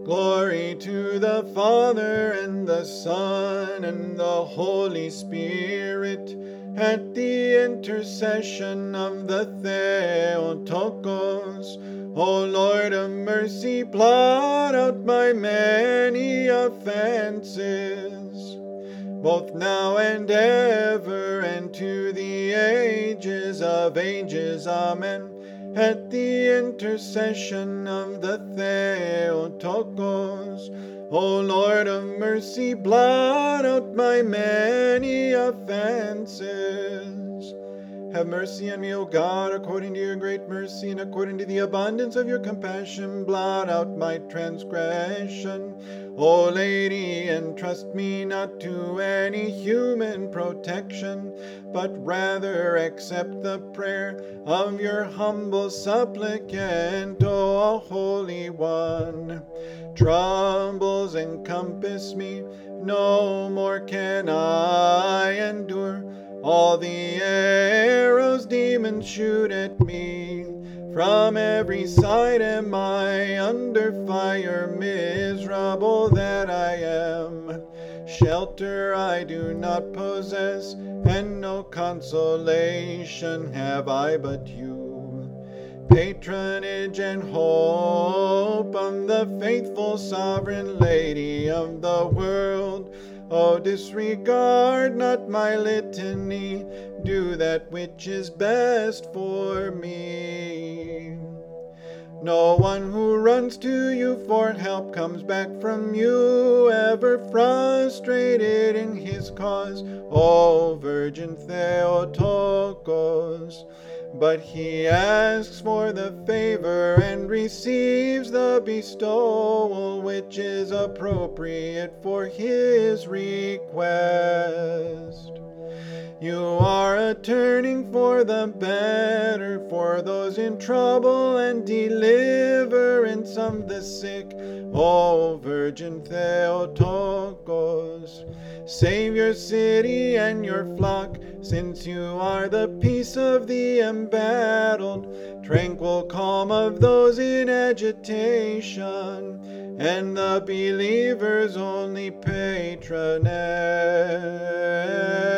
Glory to the Father, and the Son, and the Holy Spirit, at the intercession of the Theotokos. O Lord of mercy, blot out my many offenses, both now and ever, and to the ages of ages. Amen. At the intercession of the Theotokos, O Lord of mercy, blot out my many offenses. Have mercy on me, O God, according to your great mercy, and according to the abundance of your compassion, blot out my transgression. O Lady, entrust me not to any human protection, but rather accept the prayer of your humble supplicant, O Holy One. Troubles encompass me, no more can I endure. All the arrows demons shoot at me, from every side am I under fire, miserable that I am. Shelter I do not possess, and no consolation have I but you. Patronage and hope of the faithful sovereign Lady of the world, oh, disregard not my litany, do that which is best for me. No one who runs to you for help comes back from you ever frustrated in his cause, O Virgin Theotokos. But he asks for the favor and receives the bestowal which is appropriate for his request. You are a turning for the better for those in trouble and deliverance of the sick, O Virgin Theotokos. Save your city and your flock, since you are the peace of the embattled, tranquil calm of those in agitation, and the believer's only patroness.